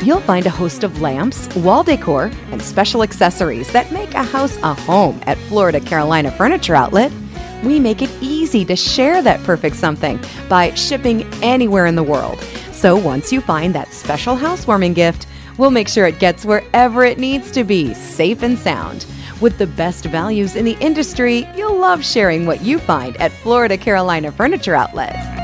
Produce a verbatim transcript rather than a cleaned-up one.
You'll find a host of lamps, wall decor, and special accessories that make a house a home at Florida Carolina Furniture Outlet. We make it easy to share that perfect something by shipping anywhere in the world. So once you find that special housewarming gift, we'll make sure it gets wherever it needs to be, safe and sound. With the best values in the industry, you'll love sharing what you find at Florida Carolina Furniture Outlet.